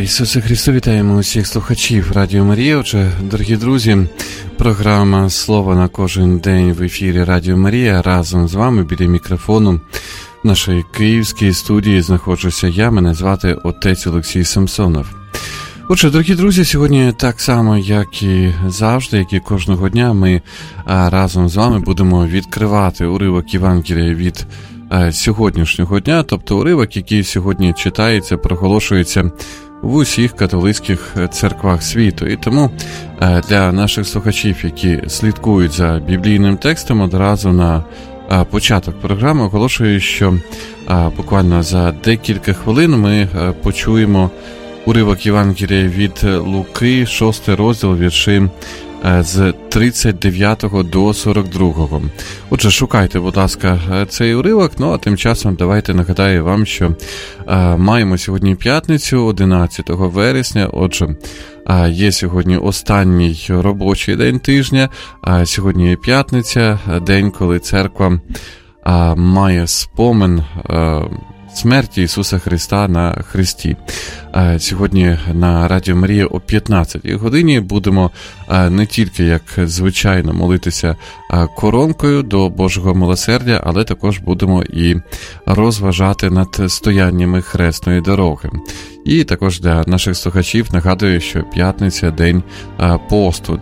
Ісусе Христу, вітаємо усіх слухачів Радіо Марія. Отже, дорогі друзі, програма «Слово на кожен день» в ефірі Радіо Марія. Разом з вами біля мікрофону в нашій київській студії знаходжуся я. Мене звати отець Олексій Самсонов. Отже, дорогі друзі, сьогодні так само, як і завжди, як і кожного дня, ми разом з вами будемо відкривати уривок Євангелія від сьогоднішнього дня, тобто уривок, який сьогодні читається, проголошується в усіх католицьких церквах світу. І тому для наших слухачів, які слідкують за біблійним текстом, одразу на початок програми оголошую, що буквально за декілька хвилин ми почуємо уривок Євангелія від Луки, 6 розділ, вірші з 39 до 42. Отже, шукайте, будь ласка, цей уривок. Ну, а тим часом давайте нагадаю вам, що маємо сьогодні п'ятницю, 11 вересня. Отже, є сьогодні останній робочий день тижня. Сьогодні є п'ятниця, день, коли церква має спомин смерті Ісуса Христа на хресті. Сьогодні на Радіо Марія о 15-й годині будемо не тільки, як звичайно, молитися коронкою до Божого милосердя, але також будемо і розважати над стояннями хресної дороги. І також для наших слухачів нагадую, що п'ятниця – день посту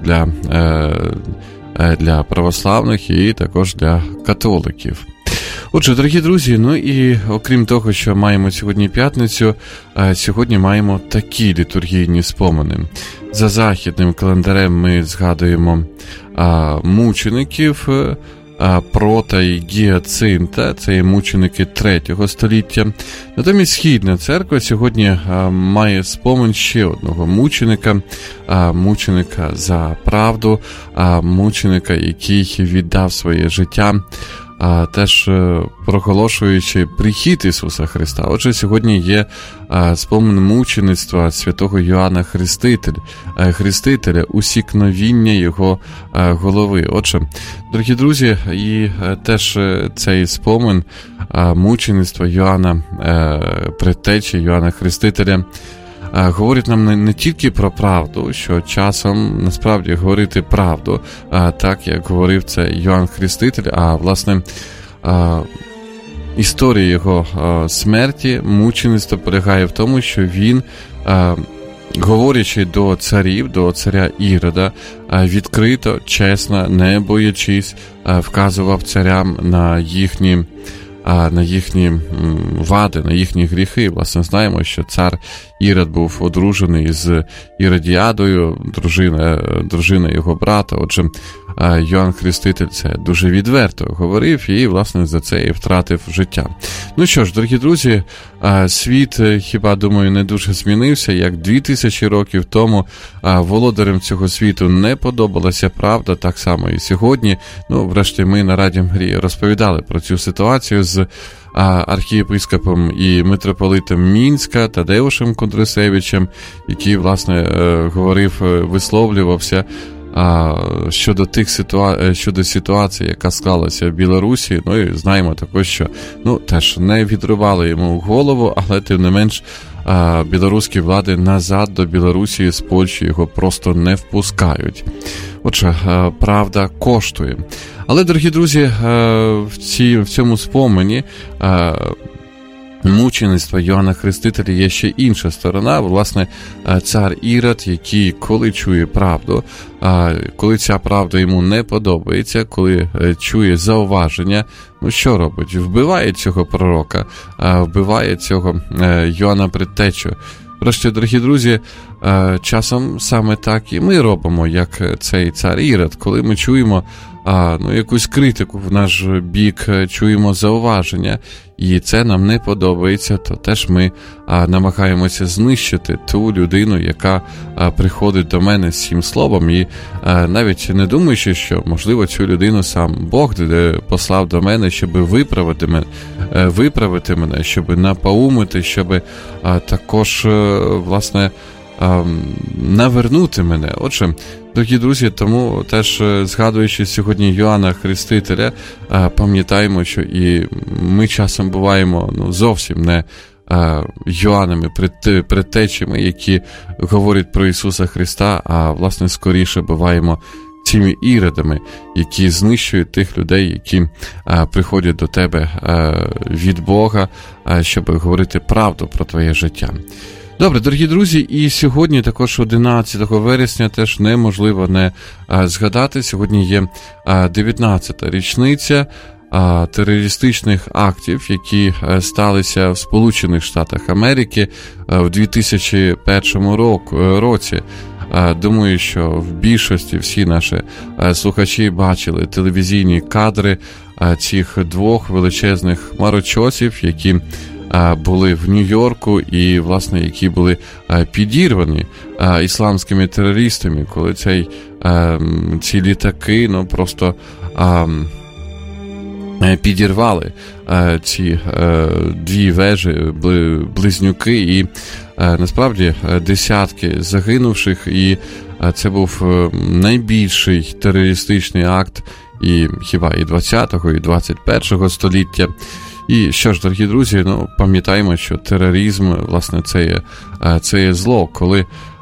для православних і також для католиків. Отже, дорогі друзі, ну і окрім того, що маємо сьогодні п'ятницю, сьогодні маємо такі літургійні спомини. За західним календарем ми згадуємо мучеників Прота і Гіацинта, це є мученики 3 століття. Натомість Східна церква сьогодні має спомин ще одного мученика за правду, мученика, який віддав своє життя, теж проголошуючи прихід Ісуса Христа. Отже, сьогодні є спомин мучеництва святого Йоанна Хрестителя, усікновіння його голови. Отже, дорогі друзі, і теж цей спомин мучеництва Йоанна Предтечі, Йоанна Хрестителя говорить нам не тільки про правду, що часом насправді говорити правду, так як говорив це Йоанн Хреститель, а власне історія його смерті, мучеництва полягає в тому, що він, говорячи до царів, до царя Ірода, відкрито, чесно, не боячись, вказував царям на їхні вади, на їхні гріхи. Власне, знаємо, що цар Ірод був одружений з Іродіадою, дружина його брата. Отже, Йоанн Хреститель це дуже відверто говорив і, власне, за це і втратив життя. Ну що ж, дорогі друзі, світ, хіба, думаю, не дуже змінився, як 2000 років тому володарям цього світу не подобалася правда, так само і сьогодні. Ну, врешті, ми на Радіо Марія розповідали про цю ситуацію з архієпископом і митрополитом Мінська Тадеушем Кондрусевичем, який, власне, висловлювався щодо ситуації, яка склалася в Білорусі. Ну і знаємо також, що теж не відрубали йому голову, але тим не менш білоруські влади назад до Білорусі з Польщі його просто не впускають. Отже, правда коштує. Але, дорогі друзі, в цьому спомені мучеництва Йоанна Хрестителя є ще інша сторона. Власне, цар Ірод, який, коли чує правду, коли ця правда йому не подобається, коли чує зауваження, що робить? Вбиває цього пророка, вбиває цього Йоанна Предтечу. Врешті, дорогі друзі, часом саме так і ми робимо, як цей цар Ірод, коли ми чуємо якусь критику в наш бік, чуємо зауваження, і це нам не подобається, то теж ми намагаємося знищити ту людину, яка приходить до мене з цим словом, і навіть не думаючи, що, можливо, цю людину сам Бог послав до мене, щоб виправити мене, щоб напоумити, щоб також, власне, навернути мене. Отже, дорогі друзі, тому теж згадуючи сьогодні Йоанна Хрестителя, пам'ятаємо, що і ми часом буваємо зовсім не Йоаннами, предтечами, які говорять про Ісуса Христа, а власне скоріше буваємо цими іродами, які знищують тих людей, які приходять до тебе від Бога, щоб говорити правду про твоє життя. Добре, дорогі друзі, і сьогодні також 11 вересня теж неможливо не згадати. Сьогодні є 19-та річниця терористичних актів, які сталися в Сполучених Штатах Америки в 2001 році. Думаю, що в більшості всі наші слухачі бачили телевізійні кадри цих двох величезних хмарочосів, які були в Нью-Йорку і, власне, які були підірвані ісламськими терористами, коли ці літаки, просто підірвали ці дві вежі, близнюки, і насправді десятки загинувших, і це був найбільший терористичний акт і хіба і 20-го, і 21-го століття. І що ж, дорогі друзі, пам'ятаємо, що тероризм, власне, це є зло, коли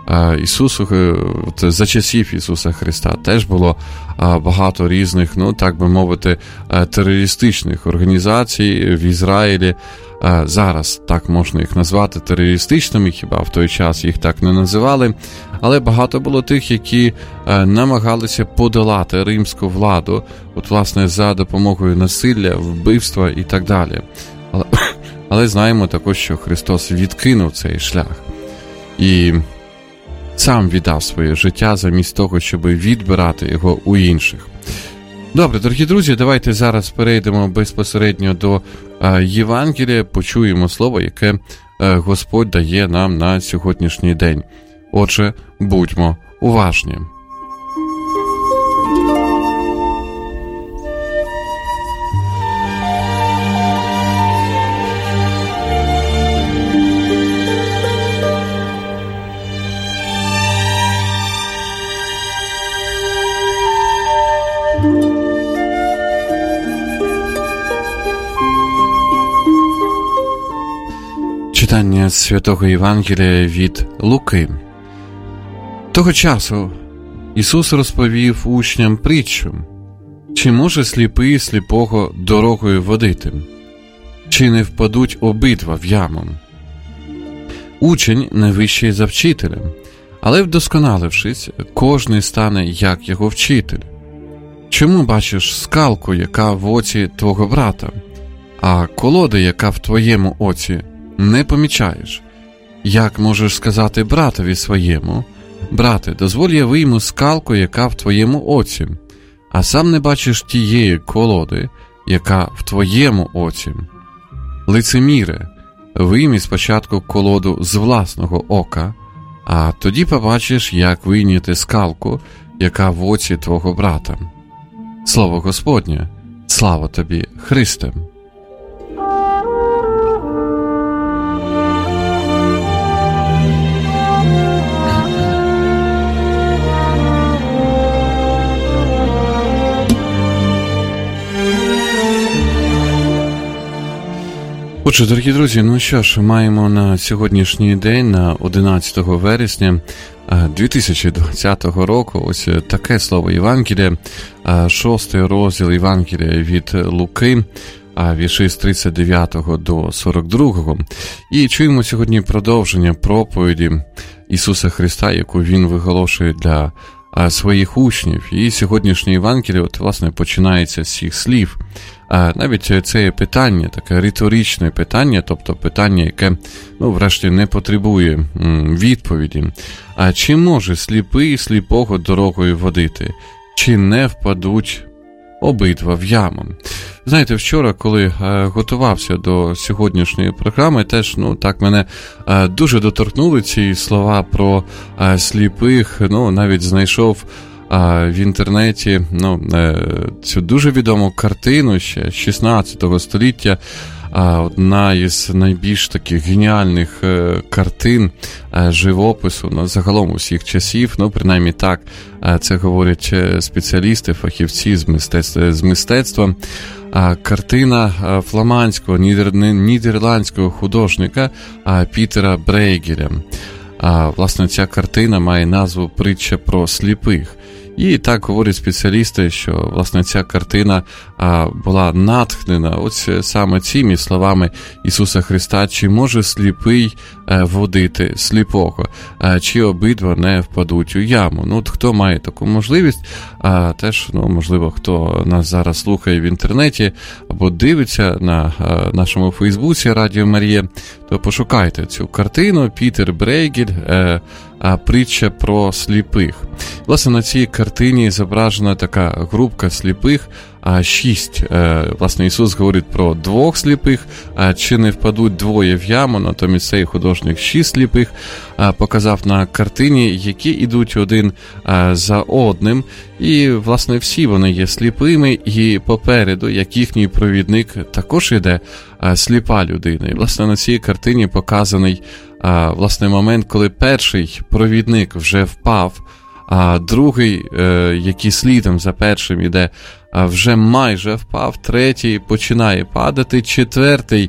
за часів Ісуса Христа теж було багато різних, так би мовити, терористичних організацій в Ізраїлі. Зараз так можна їх назвати терористичними, хіба в той час їх так не називали, але багато було тих, які намагалися подолати римську владу, власне, за допомогою насилля, вбивства і так далі. Але знаємо також, що Христос відкинув цей шлях і сам віддав своє життя замість того, щоб відбирати його у інших. Добре, дорогі друзі, давайте зараз перейдемо безпосередньо до Євангелія, почуємо слово, яке Господь дає нам на сьогоднішній день. Отже, будьмо уважні. Читання Святого Євангелія від Луки. Того часу Ісус розповів учням притчу: чи може сліпий сліпого дорогою водити? Чи не впадуть обидва в яму? Учень не вищий за вчителя, але вдосконалившись, кожний стане як його вчитель. Чому бачиш скалку, яка в оці твого брата, а колоди, яка в твоєму оці, не помічаєш? Як можеш сказати братові своєму: брате, дозволь я вийму скалку, яка в твоєму оці, а сам не бачиш тієї колоди, яка в твоєму оці? Лицеміре, вийми спочатку колоду з власного ока, а тоді побачиш, як вийняти скалку, яка в оці твого брата. Слово Господнє, слава тобі, Христе! Отже, дорогі друзі, що ж, маємо на сьогоднішній день, на 11 вересня 2020 року, ось таке слово Євангелія, 6 розділ Євангелія від Луки, вірші з 39 до 42. І чуємо сьогодні продовження проповіді Ісуса Христа, яку Він виголошує для своїх учнів. І сьогоднішнє Євангеліє, власне, починається з цих слів. Навіть це є питання, таке риторичне питання, тобто питання, яке, врешті, не потребує відповіді. Чи може сліпий сліпого дорогою водити? Чи не впадуть обидва в яму? Знаєте, вчора, коли готувався до сьогоднішньої програми, теж, так мене дуже доторкнули ці слова про сліпих, навіть знайшов в інтернеті цю дуже відому картину ще 16 століття, одна із найбільш таких геніальних картин живопису, загалом усіх часів, принаймні так це говорять спеціалісти, фахівці з мистецтва. картина фламандського, нідерландського художника Пітера Брейгеля. Власне, ця картина має назву «Притча про сліпих». І так говорять спеціалісти, що, власне, ця картина була натхнена ось саме цими словами Ісуса Христа: «Чи може сліпий водити сліпого? Чи обидва не впадуть у яму?» Ну, от хто має таку можливість, теж, можливо, хто нас зараз слухає в інтернеті або дивиться на нашому Фейсбуці Радіо Марія, то пошукайте цю картину «Пітер Брейгель. Притча про сліпих». Власне, на цій картині зображена така групка сліпих, 6. Власне, Ісус говорить про 2 сліпих, чи не впадуть двоє в яму, натомість цей художник 6 сліпих показав на картині, які йдуть один за одним, і, власне, всі вони є сліпими, і попереду, як їхній провідник, також іде сліпа людина. І, власне, на цій картині показаний власне момент, коли перший провідник вже впав, а другий, який слідом за першим іде, вже майже впав, третій починає падати, четвертий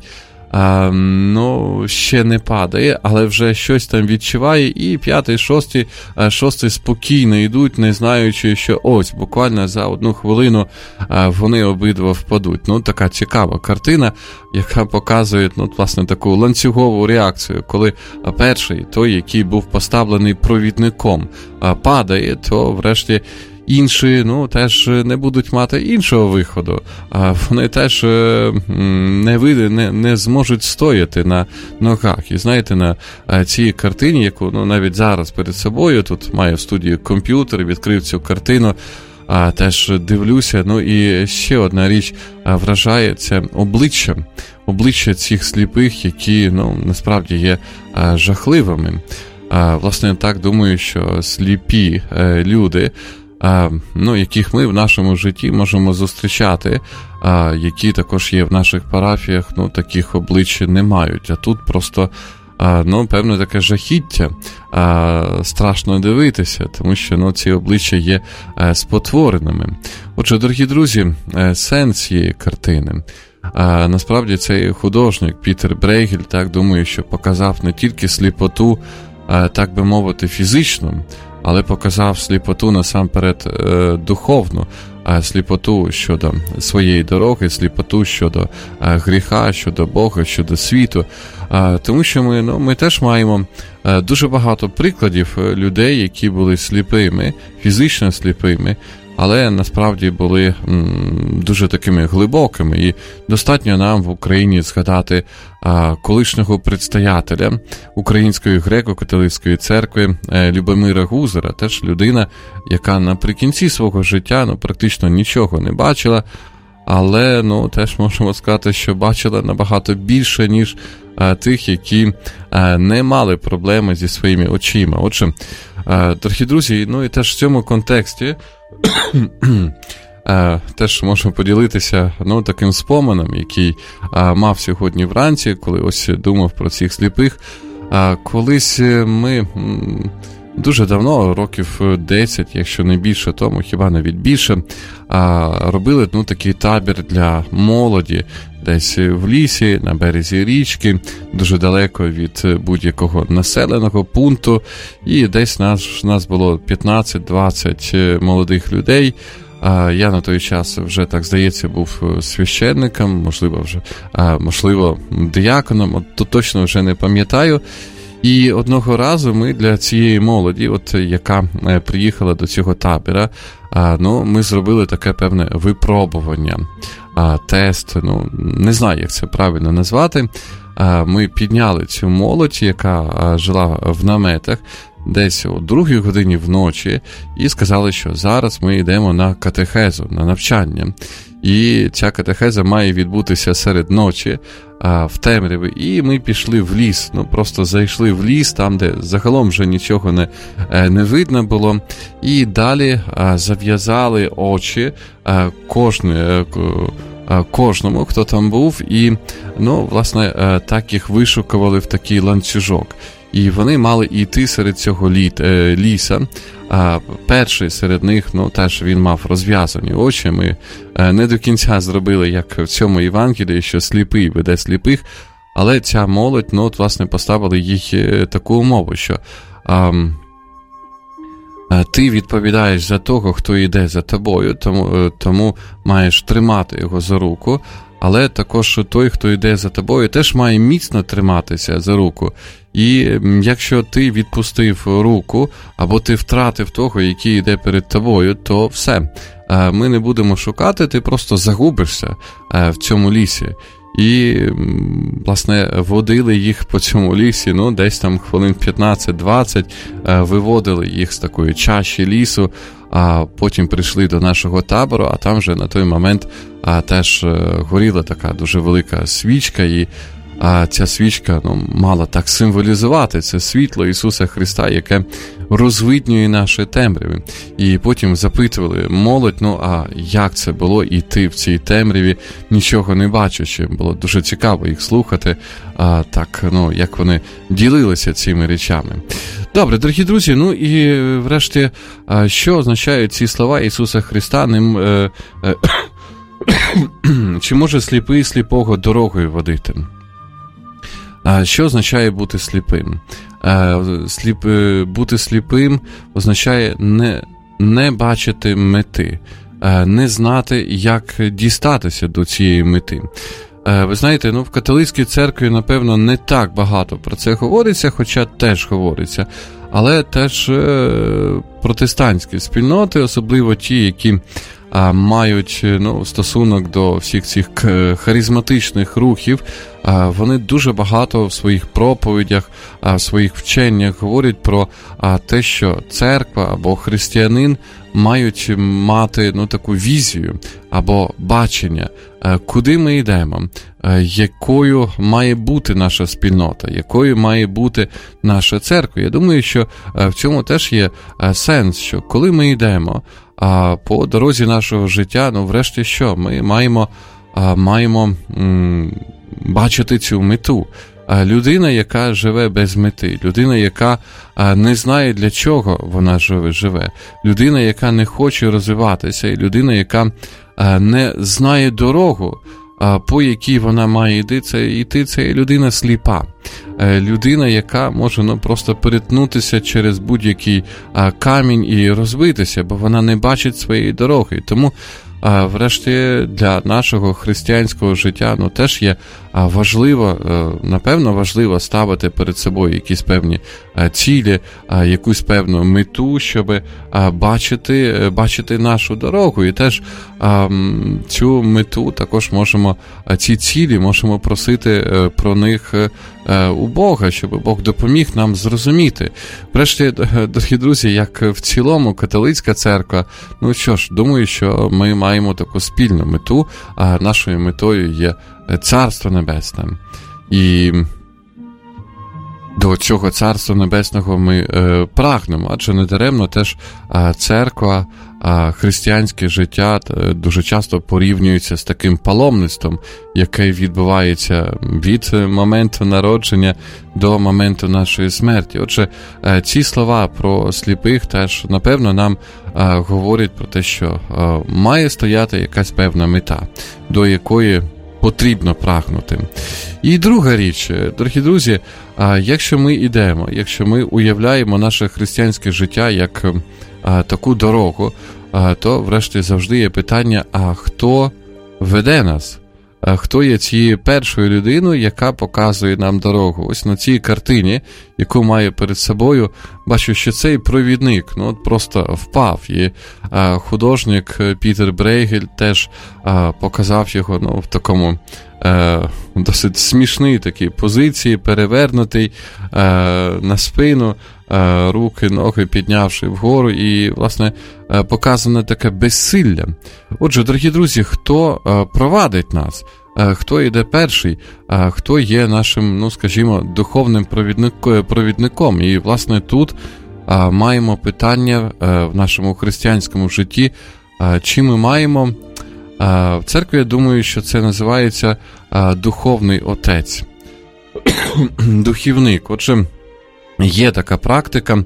ще не падає, але вже щось там відчуває, і п'ятий, шостий спокійно йдуть, не знаючи, що ось буквально за 1 хвилину вони обидва впадуть. Така цікава картина, яка показує, власне, таку ланцюгову реакцію, коли перший, той, який був поставлений провідником, падає, то врешті інші, теж не будуть мати іншого виходу. Вони теж не зможуть стояти на ногах. І знаєте, на цій картині, яку навіть зараз перед собою, тут маю в студії комп'ютер, відкрив цю картину, теж дивлюся, і ще одна річ вражає, це обличчя цих сліпих, які, насправді є жахливими. Власне, так думаю, що сліпі люди, яких ми в нашому житті можемо зустрічати, які також є в наших парафіях, таких облич не мають. А тут просто, певно, таке жахіття, страшно дивитися, тому що ці обличчя є спотвореними. Отже, дорогі друзі, сенс цієї картини. Насправді цей художник Пітер Брейгель, так думаю, що показав не тільки сліпоту, так би мовити, фізичну, але показав сліпоту насамперед духовну, сліпоту щодо своєї дороги, сліпоту щодо гріха, щодо Бога, щодо світу. Тому що ми теж маємо дуже багато прикладів людей, які були сліпими, фізично сліпими, але насправді були дуже такими глибокими. І достатньо нам в Україні згадати колишнього предстоятеля Української греко-католицької церкви Любомира Гузара, теж людина, яка наприкінці свого життя практично нічого не бачила, але теж можемо сказати, що бачила набагато більше, ніж тих, які не мали проблеми зі своїми очима. Отже, дорогі друзі, і теж в цьому контексті теж можу поділитися таким споменом, який мав сьогодні вранці, коли ось думав про цих сліпих. Колись ми дуже давно, років 10, якщо не більше тому, хіба навіть більше, робили такий табір для молоді, десь в лісі, на березі річки, дуже далеко від будь-якого населеного пункту, і десь нас було 15-20 молодих людей. Я на той час вже, так здається, був священником, можливо, дияконом, тут точно вже не пам'ятаю. І одного разу ми для цієї молоді, яка приїхала до цього табора, ми зробили таке певне випробування, тест, не знаю, як це правильно назвати. Ми підняли цю молодь, яка жила в наметах, десь о 2 годині вночі, і сказали, що зараз ми йдемо на катехезу, на навчання. І ця катехеза має відбутися серед ночі, в темряві. І ми пішли в ліс, просто зайшли в ліс, там, де загалом вже нічого не видно було. І далі зав'язали очі кожному, хто там був, і, власне, так їх вишукували в такий ланцюжок. І вони мали йти серед цього ліса, перший серед них, теж він мав розв'язані очі. Ми не до кінця зробили, як в цьому Євангелії, що сліпий веде сліпих, але ця молодь, власне, поставили їй таку умову, що ти відповідаєш за того, хто йде за тобою, тому маєш тримати його за руку, але також той, хто йде за тобою, теж має міцно триматися за руку. І якщо ти відпустив руку, або ти втратив того, який йде перед тобою, то все. Ми не будемо шукати, ти просто загубишся в цьому лісі. І, власне, водили їх по цьому лісі, десь там хвилин 15-20, виводили їх з такої чащі лісу, а потім прийшли до нашого табору, а там вже на той момент теж горіла така дуже велика свічка, і ця свічка мала так символізувати це світло Ісуса Христа, яке розвиднює наші темряви. І потім запитували молодь, а як це було йти в цій темряві, нічого не бачачи. Було дуже цікаво їх слухати, як вони ділилися цими речами. Добре, дорогі друзі, і врешті, що означають ці слова Ісуса Христа? Чи може сліпий сліпого дорогою водити? Що означає бути сліпим? Бути сліпим означає не бачити мети, не знати, як дістатися до цієї мети. Ви знаєте, в католицькій церкві, напевно, не так багато про це говориться, хоча теж говориться, але теж протестантські спільноти, особливо ті, які мають стосунок до всіх цих харизматичних рухів, вони дуже багато в своїх проповідях, в своїх вченнях говорять про те, що церква або християнин мають мати таку візію або бачення, куди ми йдемо, якою має бути наша спільнота, якою має бути наша церква. Я думаю, що в цьому теж є сенс, що коли ми йдемо по дорозі нашого життя, врешті що? Ми маємо бачити цю мету. Людина, яка живе без мети, людина, яка не знає, для чого вона живе, людина, яка не хоче розвиватися, і людина, яка не знає дорогу, по якій вона має йти, це людина сліпа. Людина, яка може просто перетнутися через будь-який камінь і розбитися, бо вона не бачить своєї дороги. Тому врешті для нашого християнського життя теж є важливо ставити перед собою якісь певні цілі, якусь певну мету, щоб бачити нашу дорогу. І теж цю мету також ці цілі можемо просити про них у Бога, щоб Бог допоміг нам зрозуміти. Врешті, дорогі друзі, як в цілому католицька церква, думаю, що ми маємо таку спільну мету, а нашою метою є Царство Небесне. І до цього Царства Небесного ми прагнемо, адже недаремно теж церква, християнське життя дуже часто порівнюється з таким паломництвом, яке відбувається від моменту народження до моменту нашої смерті. Отже, ці слова про сліпих теж, напевно, нам говорять про те, що має стояти якась певна мета, до якої потрібно прагнути. І друга річ, дорогі друзі, якщо ми йдемо, якщо ми уявляємо наше християнське життя як таку дорогу, то врешті завжди є питання, а хто веде нас? Хто є цією першою людиною, яка показує нам дорогу? Ось на цій картині, яку маю перед собою, бачу, що цей провідник просто впав. І художник Пітер Брейгель теж показав його в такому досить смішній такій позиції, перевернутий на спину, руки, ноги піднявши вгору, і, власне, показане таке безсилля. Отже, дорогі друзі, хто провадить нас? Хто йде перший? Хто є нашим, скажімо, духовним провідником? І, власне, тут маємо питання в нашому християнському житті, чи ми маємо... В церкві, я думаю, що це називається духовний отець, духівник. Отже, є така практика,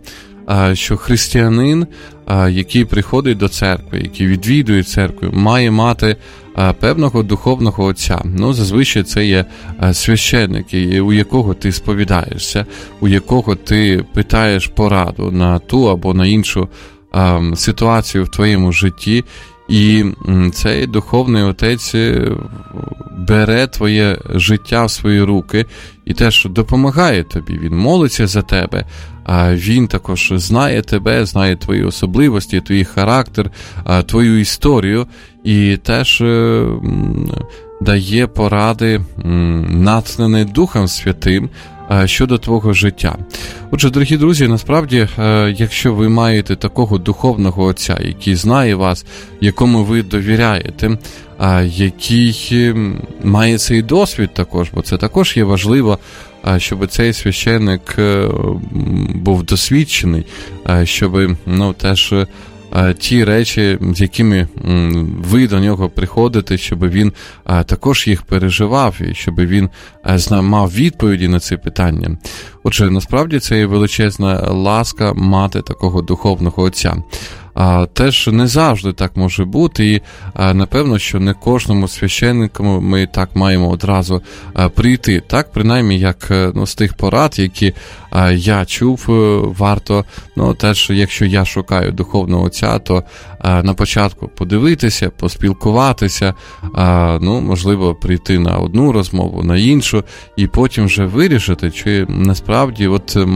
що християнин, який приходить до церкви, який відвідує церкву, має мати певного духовного отця. Ну, зазвичай це є священник, у якого ти сповідаєшся, у якого ти питаєш пораду на ту або на іншу ситуацію в твоєму житті. І цей духовний отець бере твоє життя в свої руки і теж допомагає тобі. Він молиться за тебе, він також знає тебе, знає твої особливості, твій характер, твою історію і теж дає поради, натхнений Духом Святим, щодо твого життя. Отже, дорогі друзі, насправді, якщо ви маєте такого духовного отця, який знає вас, якому ви довіряєте, який має цей досвід також, бо це також є важливо, щоб цей священник був досвідчений, щоб, теж ті речі, з якими ви до нього приходите, щоб він також їх переживав і щоб він мав відповіді на ці питання. Отже, насправді це є величезна ласка мати такого духовного отця. Теж не завжди так може бути, і напевно, що не кожному священнику ми так маємо одразу прийти. Так, принаймні, як з тих порад, які я чув, варто, теж, якщо я шукаю духовного отця, то на початку подивитися, поспілкуватися, можливо, прийти на одну розмову, на іншу, і потім вже вирішити, чи насправді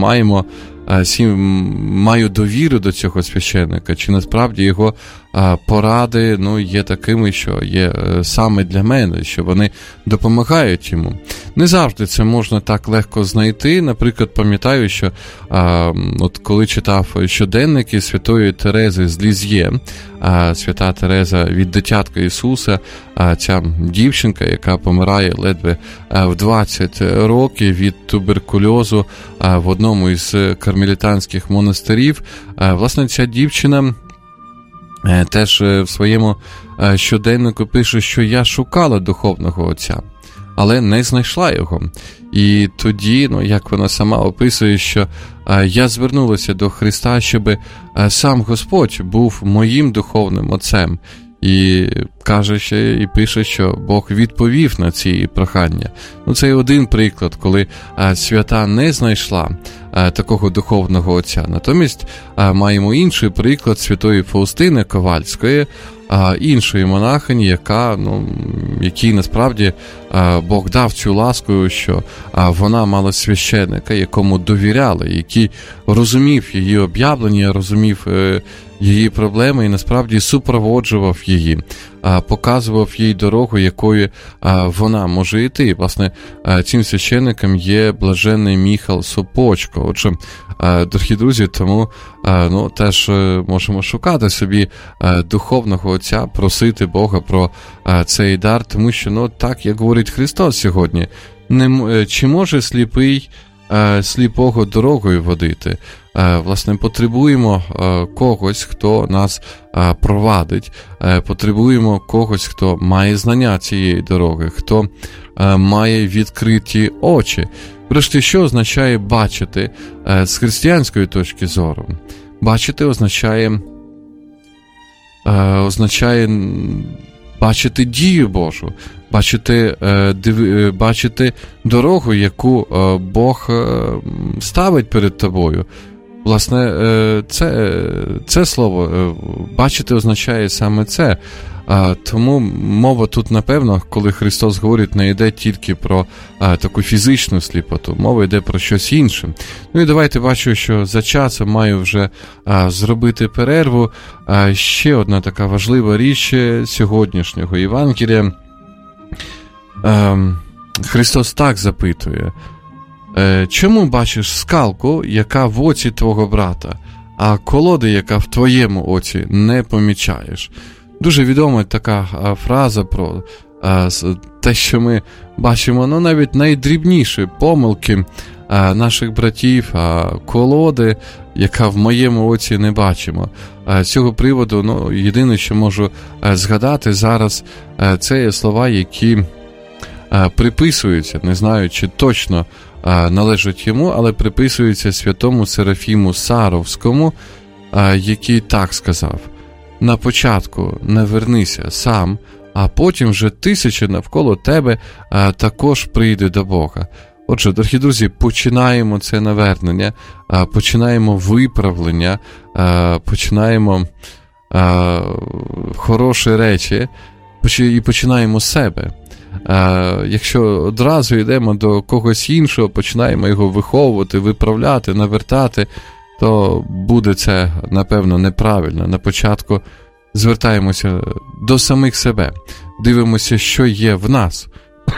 маю довіру до цього священника, чи насправді його поради є такими, що є саме для мене, що вони допомагають йому. Не завжди це можна так легко знайти. Наприклад, пам'ятаю, що коли читав щоденники Святої Терези з Лізьє, Свята Тереза від дитятка Ісуса, ця дівчинка, яка помирає ледве в 20 років від туберкульозу в одному із кармелітанських монастирів, власне, ця дівчина теж в своєму щоденнику пише, що я шукала духовного отця, але не знайшла його. І тоді, як вона сама описує, що я звернулася до Христа, щоб сам Господь був моїм духовним отцем. І каже ще, і пише, що Бог відповів на ці прохання. Це один приклад, коли свята не знайшла такого духовного отця. Натомість маємо інший приклад святої Фаустини Ковальської, іншої монахині, якій насправді Бог дав цю ласку, що вона мала священника, якому довіряли, який розумів її об'явлення, розумів її проблеми і насправді супроводжував її, показував їй дорогу, якою вона може йти. Власне, цим священником є блаженний Міхал Сопочко. Отже, дорогі друзі, тому теж можемо шукати собі духовного отця, просити Бога про цей дар, тому що, так, як говорить Христос сьогодні, чи може сліпий сліпого дорогою водити? Власне, потребуємо когось, хто нас провадить, потребуємо когось, хто має знання цієї дороги, хто має відкриті очі. Врешті, що означає бачити з християнської точки зору? Бачити означає бачити дію Божу, бачити дорогу, яку Бог ставить перед тобою. Власне, це слово «бачити» означає саме це. Тому мова тут, напевно, коли Христос говорить, не йде тільки про таку фізичну сліпоту, мова йде про щось інше. І давайте, бачу, що за часом маю вже зробити перерву. Ще одна така важлива річ сьогоднішнього Євангелія. Христос так запитує: чому бачиш скалку, яка в оці твого брата, а колоди, яка в твоєму оці, не помічаєш? Дуже відома така фраза про те, що ми бачимо, навіть найдрібніші помилки наших братів, колоди, яка в моєму оці не бачимо. З цього приводу, єдине, що можу згадати зараз, це є слова, які приписуються, не знаю, чи точно належать йому, але приписуються святому Серафіму Саровському, який так сказав: «На початку навернися сам, а потім вже тисячі навколо тебе також прийде до Бога». Отже, дорогі друзі, починаємо це навернення, починаємо виправлення, починаємо хороші речі і починаємо з себе. Якщо одразу йдемо до когось іншого, починаємо його виховувати, виправляти, навертати, то буде це, напевно, неправильно. На початку звертаємося до самих себе, дивимося, що є в нас,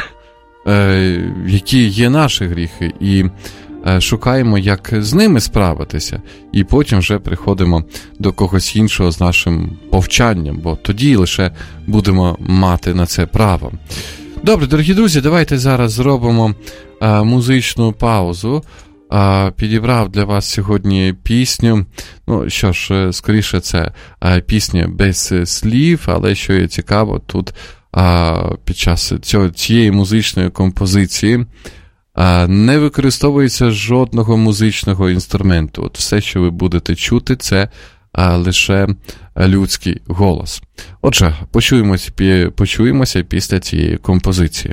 які є наші гріхи, і шукаємо, як з ними справитися, і потім вже приходимо до когось іншого з нашим повчанням, бо тоді лише будемо мати на це право. Добре, дорогі друзі, давайте зараз зробимо музичну паузу. Підібрав для вас сьогодні пісню, ну що ж, скоріше це пісня без слів, але що є цікаво, тут під час цієї музичної композиції не використовується жодного музичного інструменту. От все, що ви будете чути, це лише людський голос. Отже, почуємося після цієї композиції.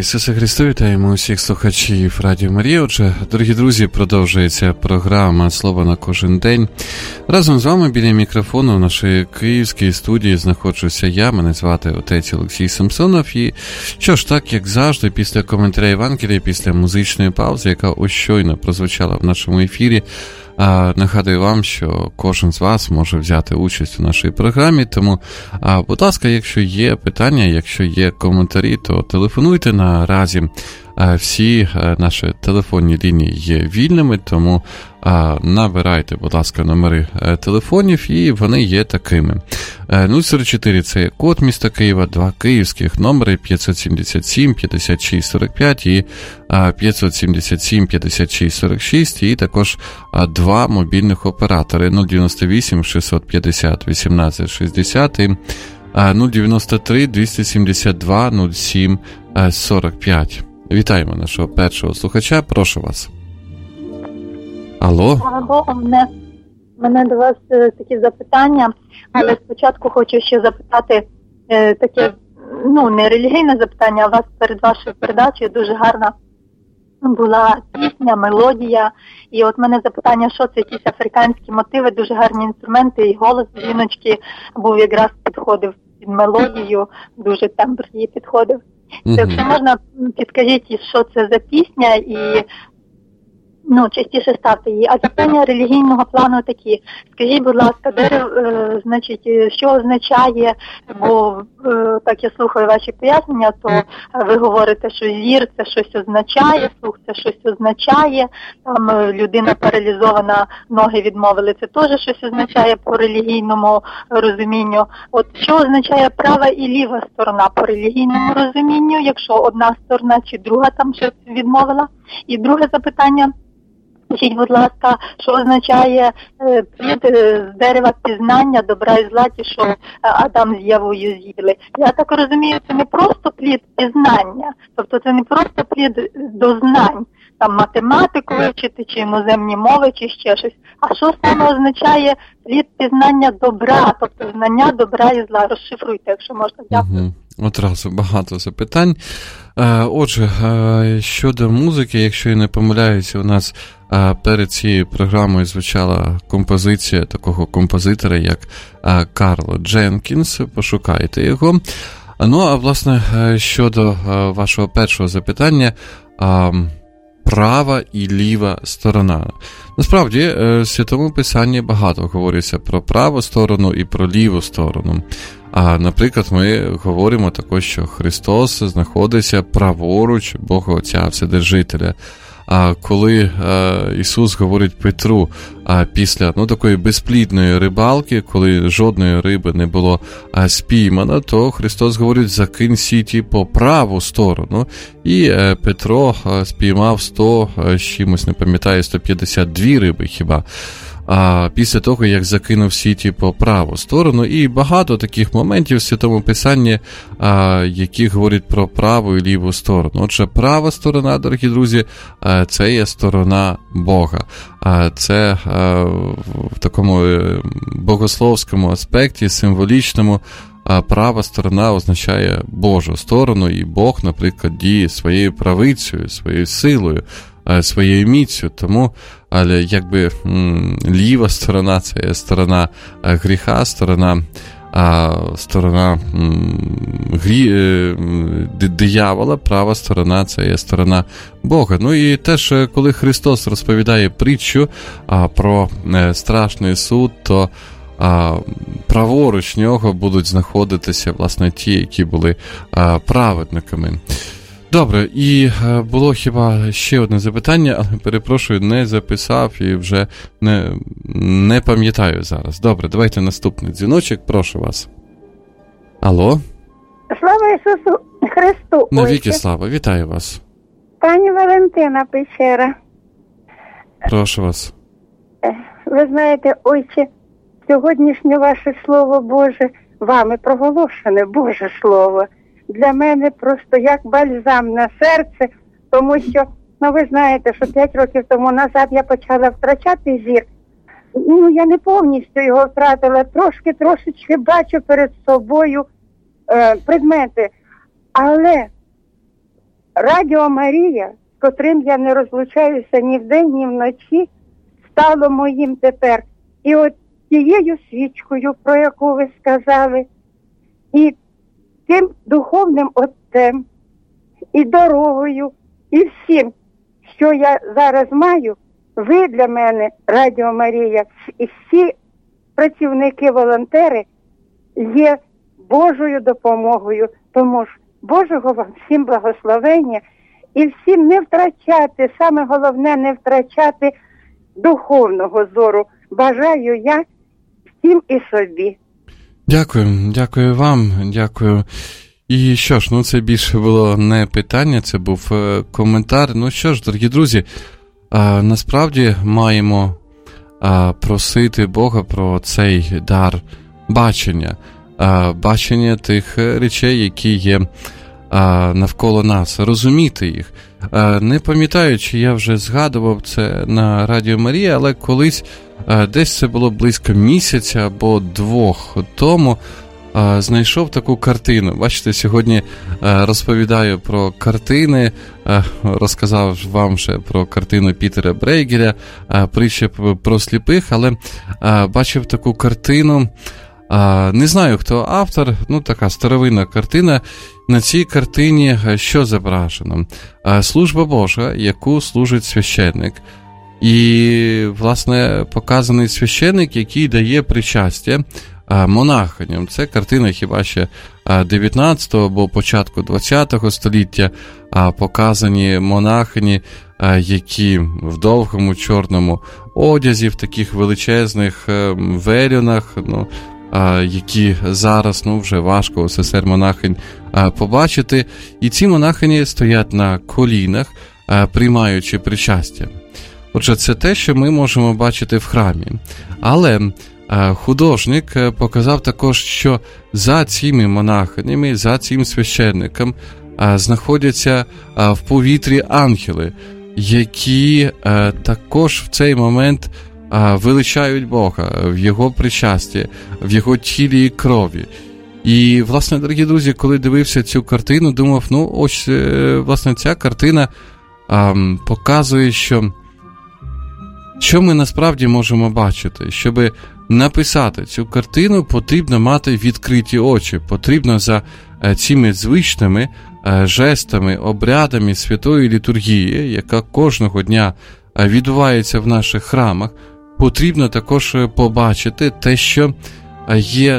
Ісусе Христу, вітаємо усіх слухачів Радіо Марія. Отже, дорогі друзі, продовжується програма «Слово на кожен день». Разом з вами біля мікрофону в нашій київській студії знаходжуся я, мене звати отець Олексій Самсонов. І що ж, так, як завжди, після коментаря Євангелія, після музичної паузи, яка ось щойно прозвучала в нашому ефірі, нагадую вам, що кожен з вас може взяти участь у нашій програмі, тому, будь ласка, якщо є питання, якщо є коментарі, то телефонуйте. Наразі всі наші телефонні лінії є вільними, тому набирайте, будь ласка, номери телефонів, і вони є такими. 044 – це код міста Києва, 2 київських номери 577 56 45 і 577 56 46, і також 2 мобільних оператори 098 650 18 60 і 093 272 07 45. Вітаємо нашого першого слухача, прошу вас. Алло. Мене до вас такі запитання, але спочатку хочу ще запитати таке, не релігійне запитання, а вас перед вашою передачею дуже гарна була пісня, мелодія. І от мене запитання, що це якісь африканські мотиви, дуже гарні інструменти, і голос жіночки був якраз підходив під мелодію, дуже тембр її підходив. Якщо можна, підкажіть, що це за пісня, і частіше ставте її. А запитання релігійного плану такі. Скажіть, будь ласка, що означає, бо так я слухаю ваші пояснення, то ви говорите, що зір це щось означає, слух це щось означає, там людина паралізована, ноги відмовили, це теж щось означає по релігійному розумінню. От що означає права і ліва сторона по релігійному розумінню, якщо одна сторона чи друга там щось відмовила? І друге запитання. Скажіть, будь ласка, що означає плід з дерева пізнання добра і зла, ті, що Адам з Євою з'їли? Я так розумію, це не просто плід пізнання, тобто це не просто плід до знань, там математику вивчити, чи іноземні мови, чи ще щось. А що саме означає плід пізнання добра, тобто знання добра і зла? Розшифруйте, якщо можна. Дякую. Одразу багато запитань. Отже, щодо музики, якщо я не помиляюся, у нас перед цією програмою звучала композиція такого композитора, як Карл Дженкінс, пошукайте його. А власне, щодо вашого першого запитання, права і ліва сторона. Насправді, в Святому Писанні багато говориться про праву сторону і про ліву сторону. Наприклад, ми говоримо також, що Христос знаходиться праворуч Бога Отця Вседержителя. Коли Ісус говорить Петру після такої безплідної рибалки, коли жодної риби не було спіймано, то Христос говорить: закинь сіті по праву сторону. І Петро спіймав 100, з чимось, не пам'ятаю, 152 риби хіба. Після того, як закинув сіті по праву сторону. І багато таких моментів в Святому Писанні, які говорять про праву і ліву сторону. Отже, права сторона, дорогі друзі, це є сторона Бога. Це в такому богословському аспекті, символічному, права сторона означає Божу сторону, і Бог, наприклад, діє своєю правицею, своєю силою, своєю міцю. Тому, але якби ліва сторона – це є сторона гріха, сторона диявола, права сторона – це є сторона Бога. І теж, коли Христос розповідає притчу про страшний суд, то праворуч нього будуть знаходитися, власне, ті, які були праведниками. Добре, і було хіба ще одне запитання, але, перепрошую, не записав і вже не пам'ятаю зараз. Добре, давайте наступний дзвіночок, прошу вас. Алло? Слава Ісусу Христу! Навіки слава, вітаю вас. Пані Валентина Печера. Прошу вас. Ви знаєте, Отче, сьогоднішнє ваше Слово Боже, вами проголошене Боже Слово, для мене просто як бальзам на серце, тому що, ви знаєте, що 5 років тому назад я почала втрачати зір. Я не повністю його втратила, трошечки бачу перед собою предмети. Але Радіо Марія, з котрим я не розлучаюся ні вдень, ні вночі, стало моїм тепер. І от тією свічкою, про яку ви сказали, і тим духовним отцем, і дорогою, і всім, що я зараз маю, ви для мене, Радіо Марія, і всі працівники, волонтери, є Божою допомогою. Тому ж Божого вам всім благословення і всім не втрачати, саме головне, не втрачати духовного зору. Бажаю я всім і собі. Дякую вам, дякую. І що ж, це більше було не питання, це був коментар. Ну що ж, дорогі друзі, насправді маємо просити Бога про цей дар бачення тих речей, які є навколо нас, розуміти їх. Не пам'ятаю, чи я вже згадував це на Радіо Марія, але колись, десь це було близько місяця або 2 тому, знайшов таку картину. Бачите, сьогодні розповідаю про картини, розказав вам ще про картину Пітера Брейгеля, притча про сліпих, але бачив таку картину, не знаю, хто автор, така старовинна картина. На цій картині що зображено? Служба Божа, яку служить священник. І, власне, показаний священник, який дає причастя монахиням. Це картина хіба ще 19-го або початку 20-го століття. Показані монахині, які в довгому чорному одязі, в таких величезних велюнах, які зараз вже важко у сестер-монахинь побачити. І ці монахині стоять на колінах, приймаючи причастя. Отже, це те, що ми можемо бачити в храмі. Але художник показав також, що за цими монахинями, за цим священником знаходяться в повітрі ангели, які також в цей момент величають Бога в Його причасті, в Його тілі і крові. І, власне, дорогі друзі, коли дивився цю картину, думав, ось, власне, ця картина показує, що ми насправді можемо бачити. Щоб написати цю картину, потрібно мати відкриті очі, потрібно за цими звичними жестами, обрядами святої літургії, яка кожного дня відбувається в наших храмах, потрібно також побачити те, що є,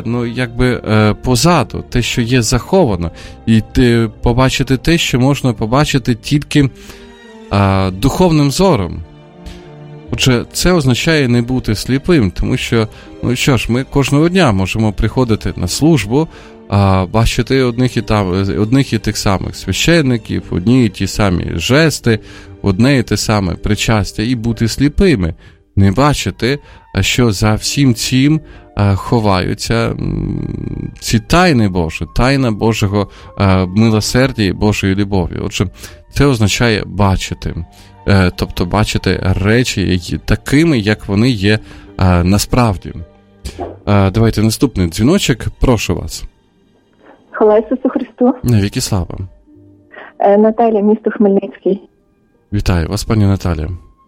позаду, те, що є заховано, і побачити те, що можна побачити тільки духовним зором. Отже, це означає не бути сліпим, тому що, ми кожного дня можемо приходити на службу, бачити одних і тих самих священників, одні і ті самі жести, одне і те саме причастя, і бути сліпими, не бачити, що за всім цим ховаються ці тайни Божі, тайна Божого милосердя і Божої любові. Отже, це означає бачити. Тобто бачити речі такими, як вони є насправді. Давайте наступний дзвіночок. Прошу вас. Хвала Ісусу Христу. Навіки слава. Наталя, місто Хмельницький. Вітаю вас, пані Наталя.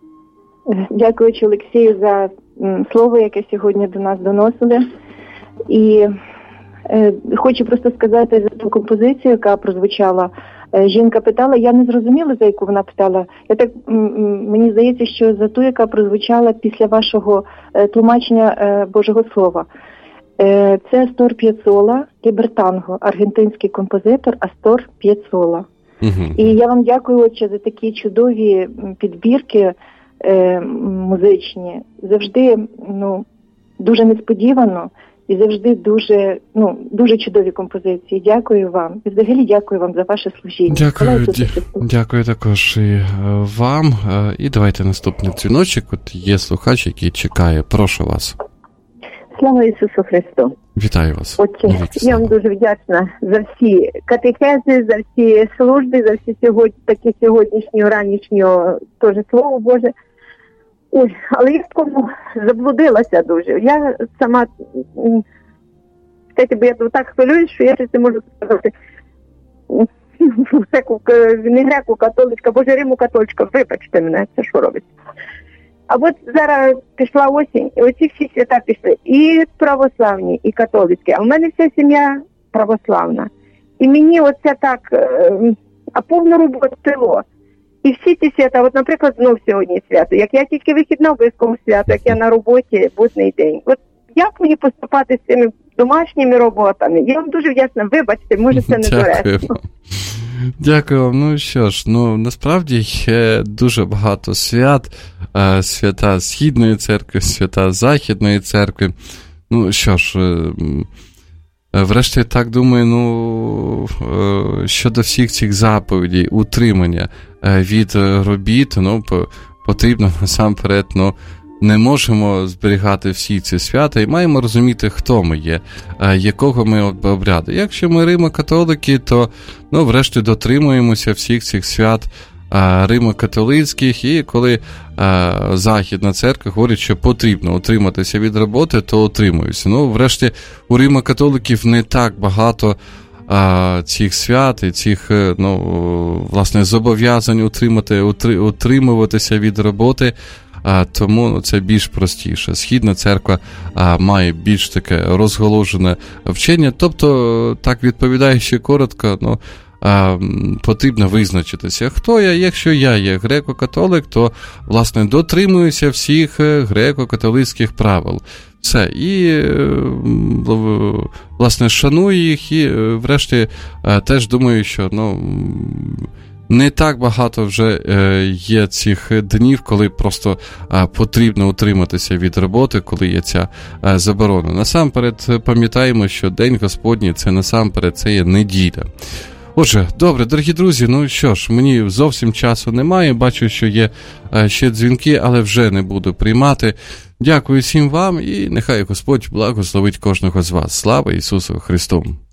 Дякуючи Олексію за слово, яке сьогодні до нас доносили. І хочу просто сказати за ту композицію, яка прозвучала. Жінка питала, я не зрозуміла, за яку вона питала. Мені здається, що за ту, яка прозвучала після вашого тлумачення Божого Слова. Це Астор П'єццола, Лібертанго, аргентинський композитор Астор П'єццола. І я вам дякую, отче, за такі чудові підбірки музичні. Завжди, дуже несподівано. І завжди дуже чудові композиції. Дякую вам. І взагалі дякую вам за ваше служіння. Дякую також і вам. І давайте наступний дзвіночок. От є слухач, який чекає. Прошу вас. Слава Ісусу Христу. Вітаю вас. Отче, я вам дуже вдячна за всі катехези, за всі служби, за всі сьогоднішнього, ранішнього теж Слово Боже. Ой, але я в тому заблудилася дуже. Я сама, бо я так хвилююсь, що я щось не можу сказати. не греко-католицька, боже, римо-католицька, вибачте мене, це що робиться. А от зараз пішла осінь, і оці всі свята пішли, і православні, і католицькі, а в мене вся сім'я православна. І мені оце так, а повну роботу пило. І всі ці свята, от, наприклад, знов сьогодні свято, як я тільки вихідна, обов'язково свято, як я на роботі, будний день. От як мені поступати з цими домашніми роботами? Я вам дуже вдячна, вибачте, може це не доречно. Дякую вам. Ну що ж, насправді є дуже багато свят, свята Східної церкви, свята Західної церкви. Ну що ж, врешті так думаю, щодо всіх цих заповідей, утримання від робіт, потрібно насамперед, не можемо зберігати всі ці свята і маємо розуміти, хто ми є, якого ми обряду. Якщо ми римо-католики, то, врешті, дотримуємося всіх цих свят римо-католицьких, і коли Західна церква говорить, що потрібно утриматися від роботи, то утримуюся. Врешті, у римо-католиків не так багато цих свят і цих, власне, зобов'язань утримуватися від роботи, тому це більш простіше. Східна церква має більш таке розголожене вчення, тобто, так відповідаючи коротко, потрібно визначитися, хто я. Якщо я є греко-католик, то, власне, дотримуюся всіх греко-католицьких правил. Все. І, власне, шаную їх і, врешті, теж думаю, що, не так багато вже є цих днів, коли просто потрібно утриматися від роботи, коли є ця заборона. Насамперед пам'ятаємо, що День Господній – це насамперед, це є неділя. Отже, добре, дорогі друзі, що ж, мені зовсім часу немає, бачу, що є ще дзвінки, але вже не буду приймати. Дякую всім вам і нехай Господь благословить кожного з вас. Слава Ісусу Христу!